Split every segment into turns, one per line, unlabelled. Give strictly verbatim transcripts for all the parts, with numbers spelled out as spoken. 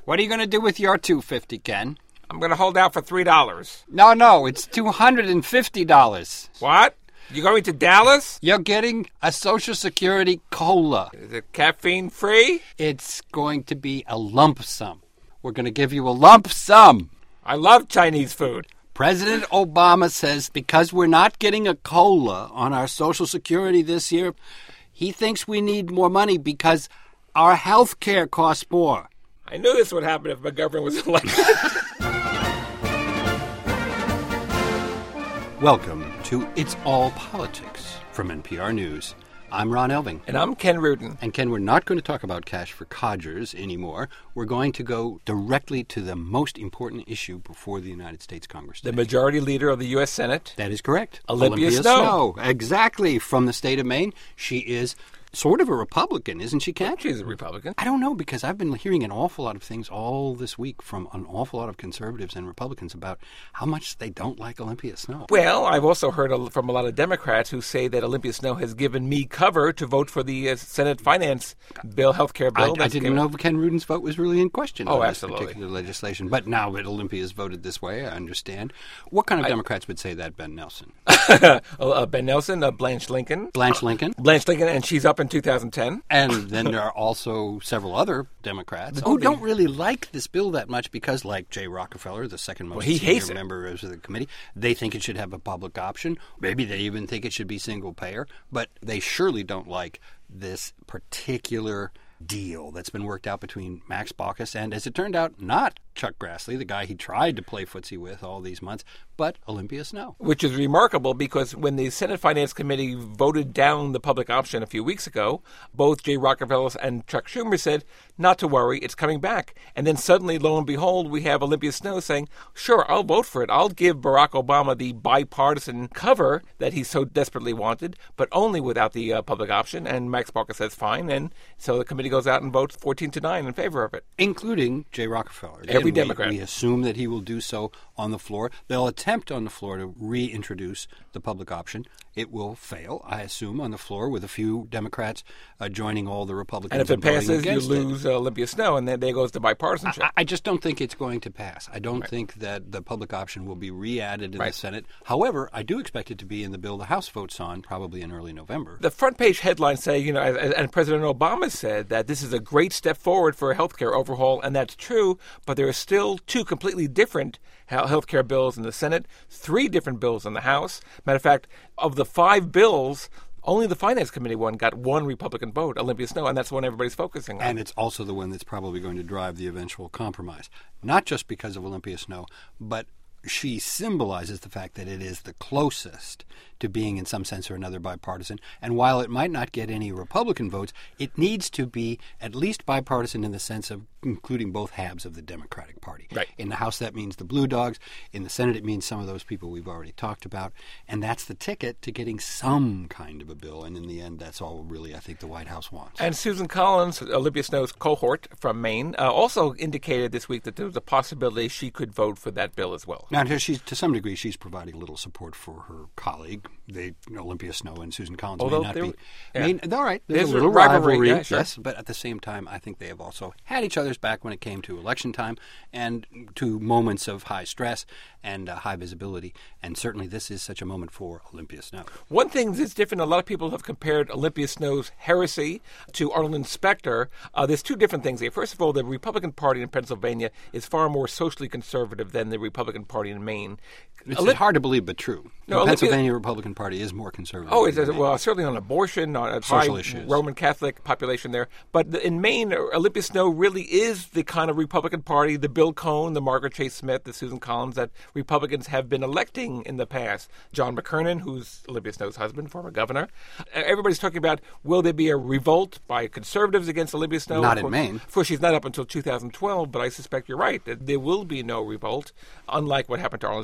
What are you going to do with your two hundred fifty dollars, Ken?
I'm going to hold out for three dollars.
No, no, it's two hundred fifty dollars.
What? You going to Dallas?
You're getting a Social Security COLA.
Is it caffeine free?
It's going to be a lump sum. We're going to give you a lump sum.
I love Chinese food.
President Obama says because we're not getting a COLA on our Social Security this year, he thinks we need more money because our health care costs more.
I knew this would happen if McGovern was elected.
Welcome to It's All Politics from N P R News. I'm Ron Elving.
And I'm Ken Rudin.
And Ken, we're not going to talk about cash for codgers anymore. We're going to go directly to the most important issue before the United States Congress today.
The majority leader of the U S Senate.
That is correct.
Olympia,
Olympia
Snowe.
Snowe. Exactly. From the state of Maine. She is sort of a Republican, isn't she, Ken?
She's a Republican.
I don't know, because I've been hearing an awful lot of things all this week from an awful lot of conservatives and Republicans about how much they don't like Olympia Snowe.
Well, I've also heard from a lot of Democrats who say that Olympia Snowe has given me cover to vote for the uh, Senate Finance Bill, health care bill.
I, I didn't given... know Ken Rudin's vote was really in question
oh,
on
absolutely.
this particular legislation. But now that Olympia's voted this way, I understand. What kind of
I...
Democrats would say that, Ben Nelson?
uh, Ben Nelson, uh, Blanche Lincoln.
Blanche Lincoln.
Blanche Lincoln, and she's up in two thousand ten.
And then there are also several other Democrats
oh,
who don't really like this bill that much because, like Jay Rockefeller, the second most
well, he
senior
hates
member of the committee, they think it should have a public option. Maybe they even think it should be single payer. But they surely don't like this particular deal that's been worked out between Max Baucus and, as it turned out, not Chuck Grassley, the guy he tried to play footsie with all these months, but Olympia Snowe.
Which is remarkable because when the Senate Finance Committee voted down the public option a few weeks ago, both Jay Rockefeller and Chuck Schumer said, not to worry, it's coming back. And then suddenly, lo and behold, we have Olympia Snowe saying, sure, I'll vote for it. I'll give Barack Obama the bipartisan cover that he so desperately wanted, but only without the uh, public option. And Max Baucus says fine. And so the committee goes out and votes fourteen to nine in favor of it.
Including Jay Rockefeller.
Every
and
Democrat.
We, we assume that he will do so on the floor. They'll attempt on the floor to reintroduce the public option. It will fail, I assume, on the floor with a few Democrats uh, joining all the Republicans.
And if it passes, you
it.
lose uh, Olympia Snowe, and then there goes the bipartisanship.
I, I just don't think it's going to pass. I don't
right.
think that the public option will be re-added in
right.
the Senate. However, I do expect it to be in the bill the House votes on probably in early November.
The front page headlines say, you know, and President Obama said that this is a great step forward for a health care overhaul, and that's true, but there are still two completely different health care bills in the Senate, three different bills in the House. Matter of fact, of the five bills, only the Finance Committee one got one Republican vote, Olympia Snowe, and that's the one everybody's focusing on.
And it's also the one that's probably going to drive the eventual compromise. Not just because of Olympia Snowe, but she symbolizes the fact that it is the closest to being in some sense or another bipartisan. And while it might not get any Republican votes, it needs to be at least bipartisan in the sense of including both halves of the Democratic Party.
Right.
In the House, that means the Blue Dogs. In the Senate, it means some of those people we've already talked about. And that's the ticket to getting some kind of a bill. And in the end, that's all really, I think, the White House wants.
And Susan Collins, Olympia Snowe's cohort from Maine, uh, also indicated this week that there was a possibility she could vote for that bill as well.
Now, she's, to some degree, she's providing a little support for her colleague. They, Olympia Snowe and Susan Collins
Although
may not be.
Yeah.
May, all right, there's,
there's
a little
a rivalry,
rivalry,
yeah, sure.
yes, but at the same time, I think they have also had each other's back when it came to election time and to moments of high stress and uh, high visibility. And certainly, this is such a moment for Olympia Snowe.
One thing that's different, a lot of people have compared Olympia Snowe's heresy to Arnold Inspector. Uh, there's two different things here. First of all, the Republican Party in Pennsylvania is far more socially conservative than the Republican Party in Maine.
It's
Olymp-
hard to believe, but true.
No,
the
Olympia-
Pennsylvania Republican Party is more conservative.
Oh, it's,
than Maine.
well, certainly on abortion, on a
Social
high
issues.
Roman Catholic population there. But the, in Maine, Olympia Snowe really is the kind of Republican Party, the Bill Cohn, the Margaret Chase Smith, the Susan Collins that Republicans have been electing in the past. John McKernan, who's Olympia Snowe's husband, former governor. Everybody's talking about, will there be a revolt by conservatives against Olympia Snowe?
Not in
course,
Maine.
Of course, she's not up until two thousand twelve, but I suspect you're right, that there will be no revolt, unlike what happened to Arnold Inspector, who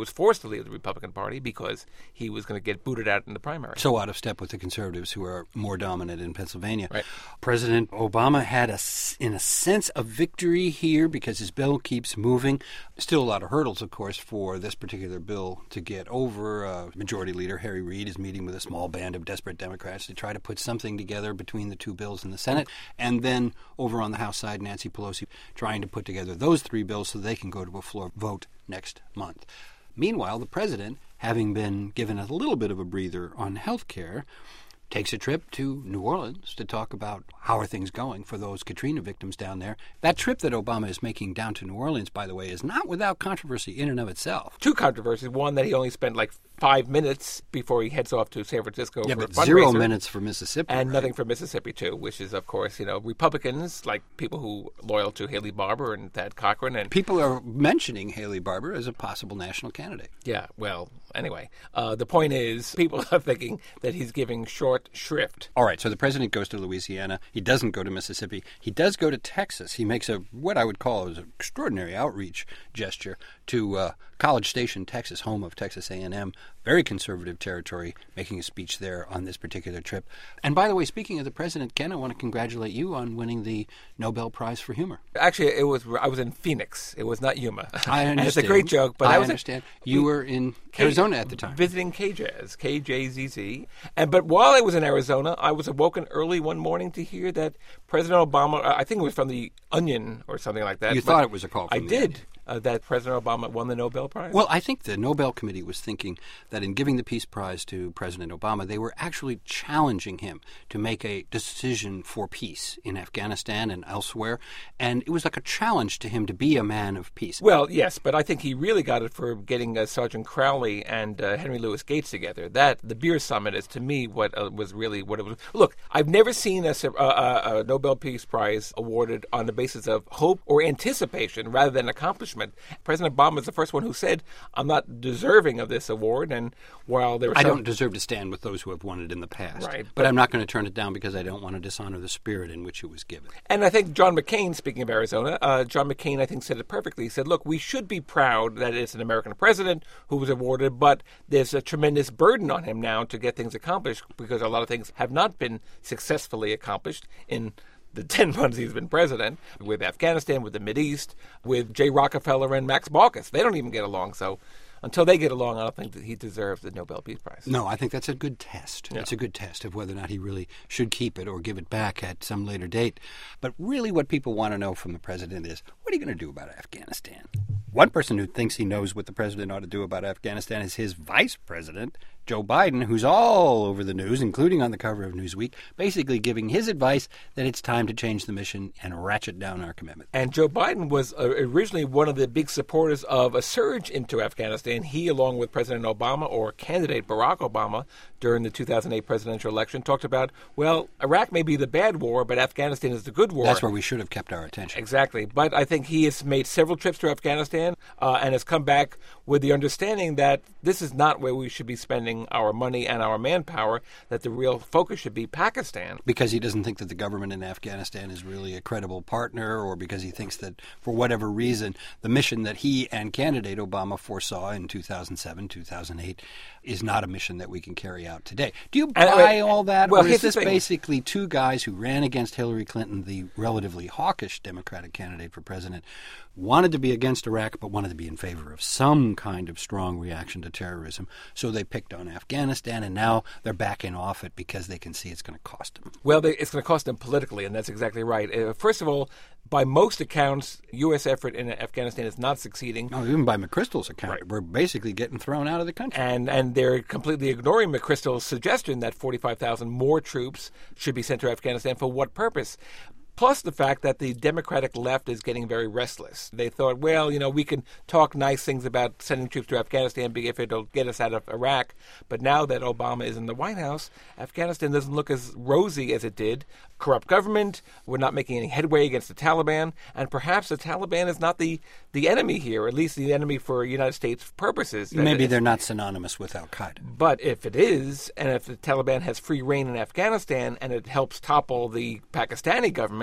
was forced to leave the Republican Party because he was going to get booted out in the primary.
So out of step with the conservatives who are more dominant in Pennsylvania.
Right.
President Obama had, a, in a sense, a victory here because his bill keeps moving. Still a lot of hurdles, of course, for this particular bill to get over. Uh, Majority Leader Harry Reid is meeting with a small band of desperate Democrats to try to put something together between the two bills in the Senate. And then over on the House side, Nancy Pelosi trying to put together those three bills so they can go to a floor vote next month. Meanwhile, the president, having been given a little bit of a breather on health care, takes a trip to New Orleans to talk about how are things going for those Katrina victims down there. That trip that Obama is making down to New Orleans, by the way, is not without controversy in and of itself.
Two controversies. One, that he only spent like five minutes before he heads off to San Francisco
yeah,
for a
but
fundraiser.
Zero minutes for Mississippi.
And
right?
nothing for Mississippi, too, which is, of course, you know, Republicans, like people who loyal to Haley Barbour and Thad Cochran. And
people are mentioning Haley Barbour as a possible national candidate.
Yeah, well, anyway, uh, the point is people are thinking that he's giving short shrift.
All right, so the president goes to Louisiana. He doesn't go to Mississippi. He does go to Texas. He makes a what I would call an extraordinary outreach gesture to uh, College Station, Texas, home of Texas A and M. Very conservative territory, making a speech there on this particular trip. And by the way, speaking of the president, Ken, I want to congratulate you on winning the Nobel Prize for Humor.
Actually, it was I was in Phoenix. It was not Yuma.
I understand.
And it's a great joke, but
I,
I was
understand. In, you were in K- Arizona at the time.
Visiting K J A Z, K J Z Z. And, but while I was in Arizona, I was awoken early one morning to hear that President Obama, I think it was from the Onion or something like that.
You thought it was a call from
I
the
did.
Onion.
Uh, that President Obama won the Nobel Prize?
Well, I think the Nobel Committee was thinking that in giving the Peace Prize to President Obama, they were actually challenging him to make a decision for peace in Afghanistan and elsewhere. And it was like a challenge to him to be a man of peace.
Well, yes, but I think he really got it for getting uh, Sergeant Crowley and uh, Henry Louis Gates together. That, the beer summit, is to me what uh, was really what it was. Look, I've never seen a, a, a Nobel Peace Prize awarded on the basis of hope or anticipation rather than accomplishment. President Obama is the first one who said, I'm not deserving of this award. And while there was
I
some...
don't deserve to stand with those who have won it in the past.
Right,
but,
but
I'm not going to turn it down because I don't want to dishonor the spirit in which it was given.
And I think John McCain, speaking of Arizona, uh, John McCain, I think, said it perfectly. He said, look, we should be proud that it's an American president who was awarded, but there's a tremendous burden on him now to get things accomplished because a lot of things have not been successfully accomplished in the ten months he's been president, with Afghanistan, with the Mideast, with Jay Rockefeller and Max Baucus. They don't even get along. So until they get along, I don't think that he deserves the Nobel Peace Prize.
No, I think that's a good test.
Yeah.
It's a good test of whether or not he really should keep it or give it back at some later date. But really what people want to know from the president is, what are you going to do about Afghanistan? One person who thinks he knows what the president ought to do about Afghanistan is his vice president, Joe Biden, who's all over the news, including on the cover of Newsweek, basically giving his advice that it's time to change the mission and ratchet down our commitment.
And Joe Biden was uh, originally one of the big supporters of a surge into Afghanistan. He, along with President Obama, or candidate Barack Obama, during the two thousand eight presidential election, talked about, well, Iraq may be the bad war, but Afghanistan is the good war.
That's where we should have kept our attention.
Exactly. But I think he has made several trips to Afghanistan uh, and has come back with the understanding that this is not where we should be spending our money and our manpower, that the real focus should be Pakistan.
Because he doesn't think that the government in Afghanistan is really a credible partner, or because he thinks that, for whatever reason, the mission that he and candidate Obama foresaw in two thousand seven, two thousand eight is not a mission that we can carry out today. Do you buy
uh,
all that?
Well,
or is this
thing.
basically two guys who ran against Hillary Clinton, the relatively hawkish Democratic candidate for president, wanted to be against Iraq but wanted to be in favor of some kind of strong reaction to terrorism, so they picked on Afghanistan, and now they're backing off it because they can see it's going to cost them?
Well, they, it's going to cost them politically, and that's exactly right. Uh, first of all, by most accounts, U S effort in Afghanistan is not succeeding.
No, even by McChrystal's account,
Right.
we're basically getting thrown out of the country.
And and they're completely ignoring McChrystal's suggestion that forty-five thousand more troops should be sent to Afghanistan. For what purpose? Plus the fact that the Democratic left is getting very restless. They thought, well, you know, we can talk nice things about sending troops to Afghanistan if it'll get us out of Iraq. But now that Obama is in the White House, Afghanistan doesn't look as rosy as it did. Corrupt government, we're not making any headway against the Taliban, and perhaps the Taliban is not the, the enemy here, at least the enemy for United States purposes.
Maybe they're not synonymous with al-Qaeda.
But if it is, and if the Taliban has free reign in Afghanistan and it helps topple the Pakistani government,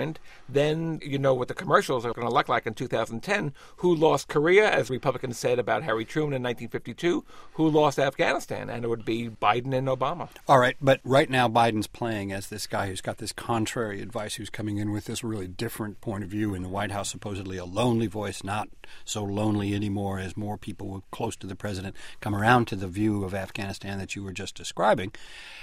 determined, then you know what the commercials are going to look like in two thousand ten. Who lost Korea, as Republicans said about Harry Truman in nineteen fifty-two? Who lost Afghanistan? And it would be Biden and Obama.
All right, but right now Biden's playing as this guy who's got this contrary advice, who's coming in with this really different point of view in the White House, supposedly a lonely voice, not so lonely anymore as more people close to the president come around to the view of Afghanistan that you were just describing.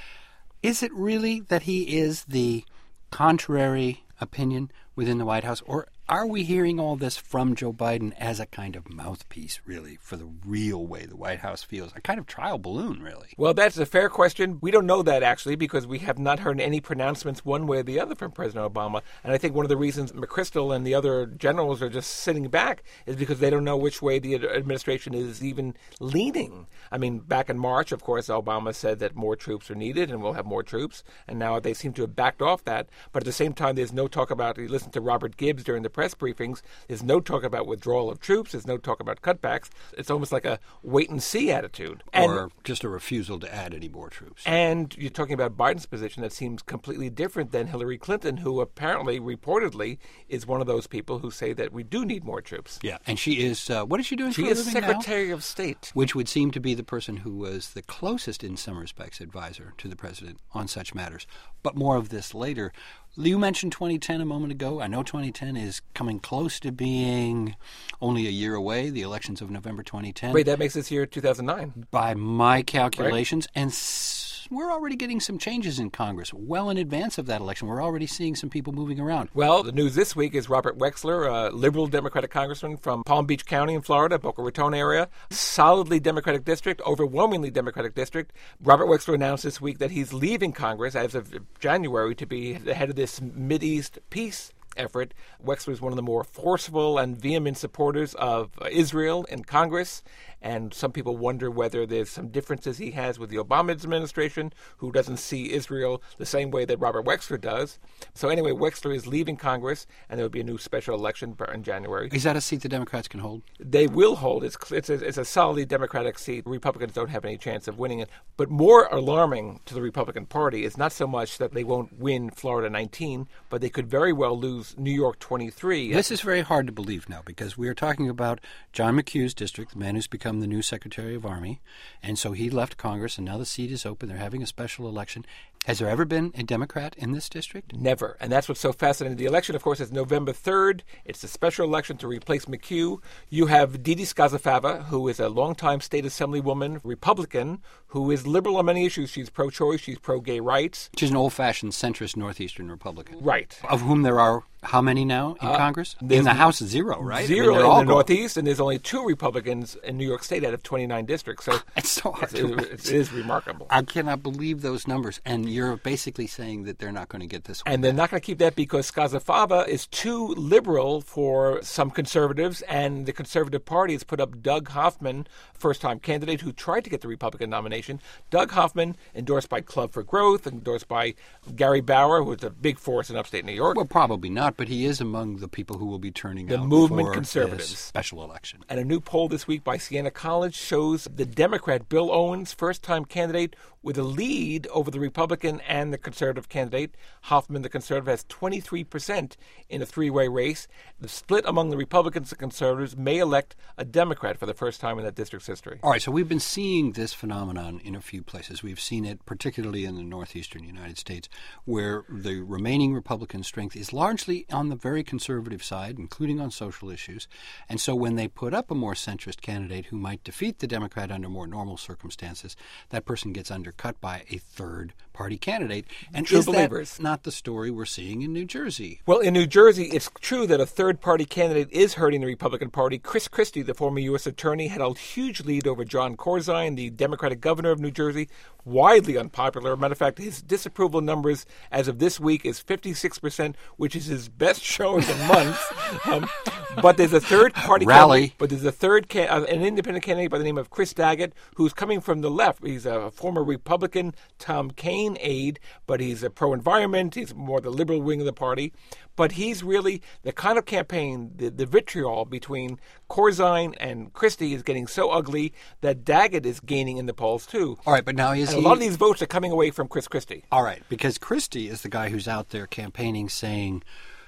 Is it really that he is the contrary opinion within the White House, or are we hearing all this from Joe Biden as a kind of mouthpiece, really, for the real way the White House feels? A kind of trial balloon, really.
Well, that's a fair question. We don't know that, actually, because we have not heard any pronouncements one way or the other from President Obama. And I think one of the reasons McChrystal and the other generals are just sitting back is because they don't know which way the administration is even leaning. I mean, back in March, of course, Obama said that more troops are needed and we'll have more troops. And now they seem to have backed off that. But at the same time, there's no talk about, you listen to Robert Gibbs during the press briefings, there's no talk about withdrawal of troops, there's no talk about cutbacks. It's almost like a wait-and-see attitude. And,
or just a refusal to add any more troops.
And you're talking about Biden's position that seems completely different than Hillary Clinton, who apparently, reportedly, is one of those people who say that we do need more troops.
Yeah, and she is, uh, what is she doing
she
for a
is
living
Secretary
now?
of State.
Which would seem to be the person who was the closest, in some respects, advisor to the president on such matters. But more of this later. You mentioned twenty ten a moment ago. I know twenty ten is coming close to being only a year away, the elections of November twenty ten.
Wait, that makes this year two thousand nine.
By my calculations.
Right.
And s- we're already getting some changes in Congress well in advance of that election. We're already seeing some people moving around.
Well, the news this week is Robert Wexler, a liberal Democratic congressman from Palm Beach County in Florida, Boca Raton area, solidly Democratic district, overwhelmingly Democratic district. Robert Wexler announced this week that he's leaving Congress as of January to be the head of this Mideast peace effort. Wexler is one of the more forceful and vehement supporters of Israel in Congress, and some people wonder whether there's some differences he has with the Obama administration, who doesn't see Israel the same way that Robert Wexler does. So anyway, Wexler is leaving Congress, and there will be a new special election in January.
Is that a seat the Democrats can hold?
They will hold. It's, it's, a, it's a solidly Democratic seat. Republicans don't have any chance of winning it. But more alarming to the Republican Party is not so much that they won't win Florida nineteen, but they could very well lose New York twenty-three.
This is very hard to believe now, because we are talking about John McHugh's district, the man who's become the new Secretary of Army, and so he left Congress, and now the seat is open. They're having a special election. Has there ever been a Democrat in this district?
Never. And that's what's so fascinating. The election, of course, is November third. It's a special election to replace McHugh. You have Didi Scazafava, who is a longtime state assemblywoman, Republican, who is liberal on many issues. She's pro-choice. She's pro-gay rights.
She's an old-fashioned centrist Northeastern Republican.
Right.
Of whom there are how many now in
uh,
Congress? In the House, zero, right?
Zero
I mean,
in
all
the
go-
Northeast, and there's only two Republicans in New York State out of twenty-nine districts. So
it's so hard
it's,
to
it, it is remarkable.
I cannot believe those numbers. And you're basically saying that they're not going to get this one.
And they're not going to keep that because Scazafava is too liberal for some conservatives, and the Conservative Party has put up Doug Hoffman, first-time candidate who tried to get the Republican nomination. Doug Hoffman, endorsed by Club for Growth, endorsed by Gary Bauer, who is a big force in upstate New York.
Well, probably not, but he is among the people who will be turning
The
out
movement
for
conservatives.
this special election.
And a new poll this week by Siena College shows the Democrat Bill Owens, first-time candidate, with a lead over the Republican and the Conservative candidate. Hoffman, the Conservative, has twenty-three percent in a three-way race. The split among the Republicans and Conservatives may elect a Democrat for the first time in that district's history.
All right, so we've been seeing this phenomenon in a few places. We've seen it particularly in the northeastern United States, where the remaining Republican strength is largely on the very conservative side, including on social issues. And so when they put up a more centrist candidate who might defeat the Democrat under more normal circumstances, that person gets undercut by a third-party candidate. And
True
is
believers.
that not the story we're seeing in New Jersey?
Well, in New Jersey, it's true that a third-party candidate is hurting the Republican Party. Chris Christie, the former U S attorney, had a huge lead over John Corzine, the Democratic governor of New Jersey, widely unpopular. Matter of fact, his disapproval numbers as of this week is fifty-six percent, which is his best showing in months. Um, but there's a third-party
Rally.
candidate, but there's a third, ca- uh, an independent candidate by the name of Chris Daggett, who's coming from the left. He's a former Republican Tom Kean aide, but he's a pro-environment. He's more the liberal wing of the party. But he's really the kind of campaign, the, the vitriol between Corzine and Christie is getting so ugly that Daggett is gaining in the polls, too.
All right, but now is
And
he...
a lot of these votes are coming away from Chris Christie.
All right, because Christie is the guy who's out there campaigning saying,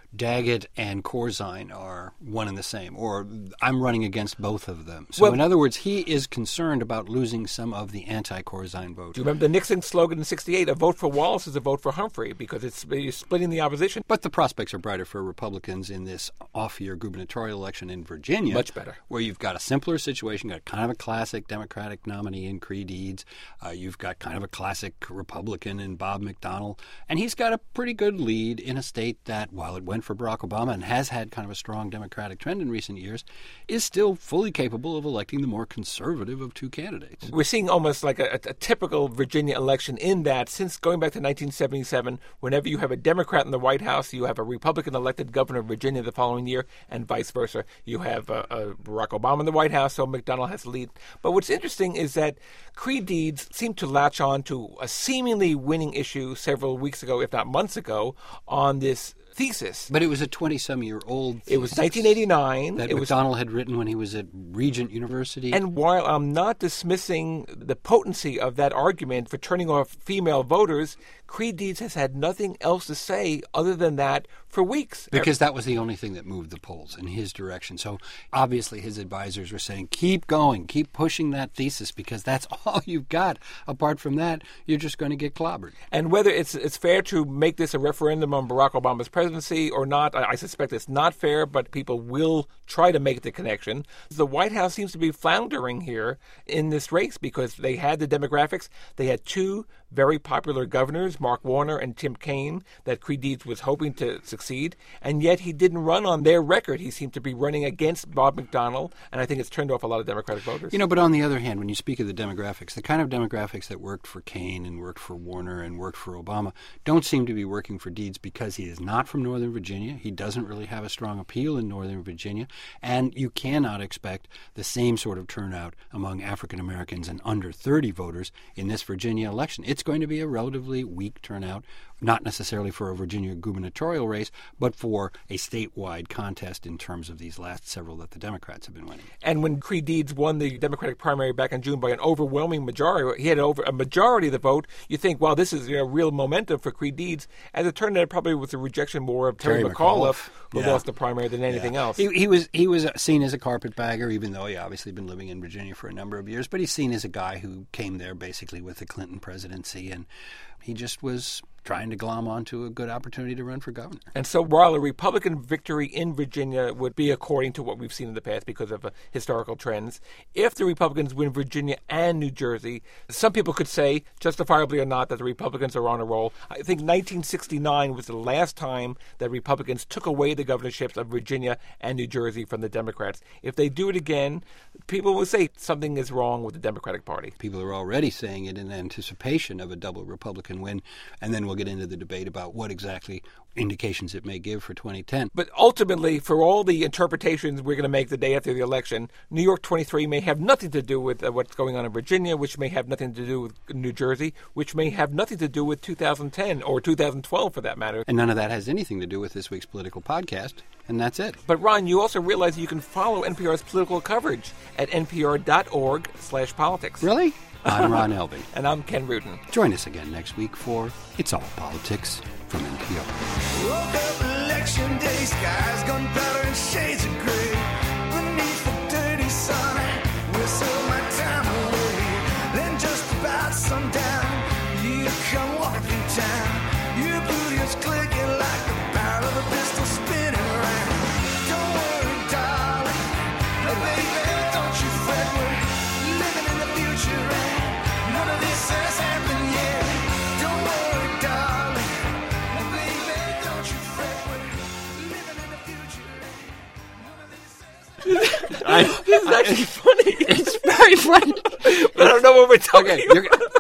Daggett and Corzine are one and the same, or I'm running against both of them. So
well,
in other words, he is concerned about losing some of the anti-Corzine vote.
Do you remember the Nixon slogan in sixty-eight, a vote for Wallace is a vote for Humphrey, because it's you're splitting the opposition?
But the prospects are brighter for Republicans in this off-year gubernatorial election in Virginia.
Much better.
Where you've got a simpler situation, got kind of a classic Democratic nominee in Creed Deeds. Uh, you've got kind of a classic Republican in Bob McDonnell. And he's got a pretty good lead in a state that, while it went for Barack Obama and has had kind of a strong Democratic trend in recent years, is still fully capable of electing the more conservative of two candidates.
We're seeing almost like a, a typical Virginia election in that since going back to nineteen seventy-seven, whenever you have a Democrat in the White House, you have a Republican elected governor of Virginia the following year, and vice versa. You have uh, uh, Barack Obama in the White House, so McDonnell has the lead. But what's interesting is that Creed Deeds seemed to latch on to a seemingly winning issue several weeks ago, if not months ago, on this thesis.
But it was a twenty-some-year-old thesis.
It was nineteen eighty-nine.
That
it
McDonnell
was,
had written when he was at Regent University.
And while I'm not dismissing the potency of that argument for turning off female voters, Creed Deeds has had nothing else to say other than that for weeks.
Because that was the only thing that moved the polls in his direction. So obviously his advisors were saying, keep going, keep pushing that thesis, because that's all you've got. Apart from that, you're just going to get clobbered.
And whether it's it's fair to make this a referendum on Barack Obama's presidency or not, I, I suspect it's not fair, but people will try to make the connection. The White House seems to be floundering here in this race because they had the demographics. They had two very popular governors, Mark Warner and Tim Kaine, that Creed Deeds was hoping to succeed, and yet he didn't run on their record. He seemed to be running against Bob McDonnell, and I think it's turned off a lot of Democratic voters.
You know, but on the other hand, when you speak of the demographics, the kind of demographics that worked for Kaine and worked for Warner and worked for Obama don't seem to be working for Deeds because he is not from Northern Virginia. He doesn't really have a strong appeal in Northern Virginia, and you cannot expect the same sort of turnout among African Americans and under thirty voters in this Virginia election. It's going to be a relatively weak turnout, not necessarily for a Virginia gubernatorial race, but for a statewide contest in terms of these last several that the Democrats have been winning.
And when Creed Deeds won the Democratic primary back in June by an overwhelming majority, he had over a majority of the vote, you think, well, this is you know, real momentum for Creed Deeds. As it turned out, it probably was a rejection more of Terry, Terry McAuliffe, McAuliffe, who
yeah.
lost the primary than anything
yeah.
else.
He, he was he was seen as a carpetbagger, even though he obviously been living in Virginia for a number of years, but he's seen as a guy who came there basically with the Clinton presidency, and he just was trying to glom onto a good opportunity to run for governor.
And so while a Republican victory in Virginia would be according to what we've seen in the past because of uh, historical trends, if the Republicans win Virginia and New Jersey, some people could say, justifiably or not, that the Republicans are on a roll. I think nineteen sixty-nine was the last time that Republicans took away the governorships of Virginia and New Jersey from the Democrats. If they do it again, people will say something is wrong with the Democratic Party.
People are already saying it in anticipation of a double Republican win, and then we'll get into the debate about what exactly indications it may give for twenty ten.
But ultimately, for all the interpretations we're going to make the day after the election, New York twenty-three may have nothing to do with uh, what's going on in Virginia, which may have nothing to do with New Jersey, which may have nothing to do with two thousand ten or two thousand twelve for that matter.
And none of that has anything to do with this week's political podcast, and that's it.
But Ron, you also realize you can follow N P R's political coverage at npr.org slash politics.
Really? I'm Ron Elving.
And I'm Ken Rudin.
Join us again next week for It's All Politics from N P R.
Woke up election day, skies gunpowder and shades of gray. Beneath the dirty sun, whistle my time away. Then just about sundown, you come walking town. Your booty is clicking like the barrel of a pistol spinning around. Don't worry, darling, oh baby, don't you fret. We're living in the future and none of this has happened yet. Don't worry, darling, oh baby, don't you fret. We're living in the future and none of this has happened yet.
This is actually funny.
It's very funny.
But I don't know what we're talking
Okay,
about.
you're,